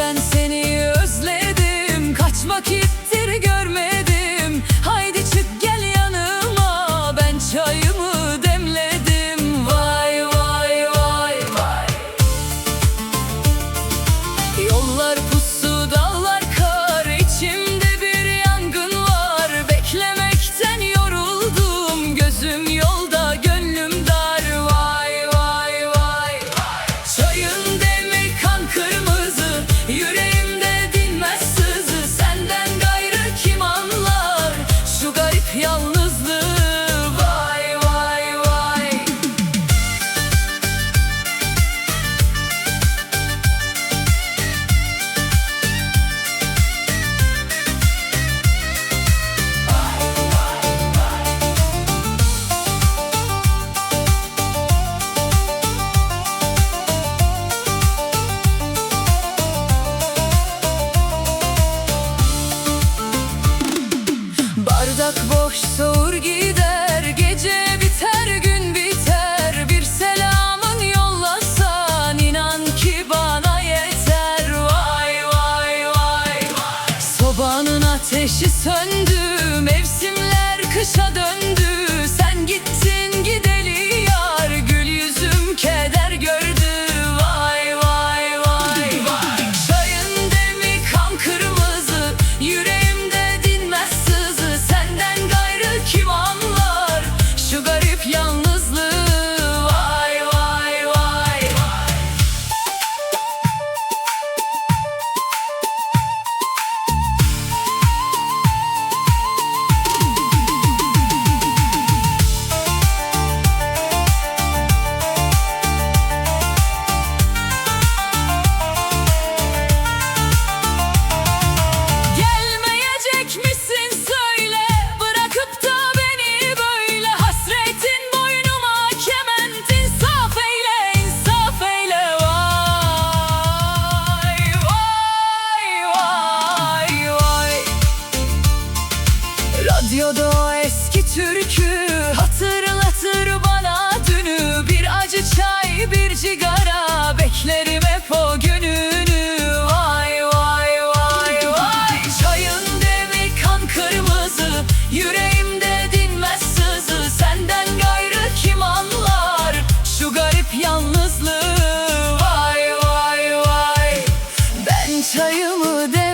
ben seni özledim. Kaç vakittir görmedim. Haydi çık gel yanıma, ben çayımı demledim. Vay vay vay vay. Yollar pusu, dağlar kar, içimde bir yangın var. Beklemekten yoruldum, gözüm yolda, gönlüm dar. Vay vay vay. Çayın demi kan kırmızı, yüreğimde dinmez sızı. Senden gayrı kim anlar şu garip yalnızlığı? Vay vay vay. Bardak boş soğur gider, gece biter gün biter. Bir selamın yollasan inan ki bana yeter. Vay vay vay. Sobanın ateşi söndü, mevsimler kışa döndü. Sen gittin gideli yar, gül yüzüm keder gördü. Vay vay vay. Çayın demi kan kırmızı, yüreğimde dinmez sızı. Senden gayrı kim anlar şu garip yalnızlığı? Vay vay vay. Gelmeyecek misin söyle, bırakıp da beni böyle. Hasretin boynuma kement, insaf eyle, insaf eyle. Vay vay vay vay. Radyoda o eski türkü hatırlatır bana dünü. Bir acı çay, bir cigara, beklerim hep o gününü. Vay vay vay vay. Çayın demi kan kırmızı, yüreğimde dinmez sızı. Senden gayrı kim anlar şu garip yalnızlığı? Vay vay vay. Ben çayımı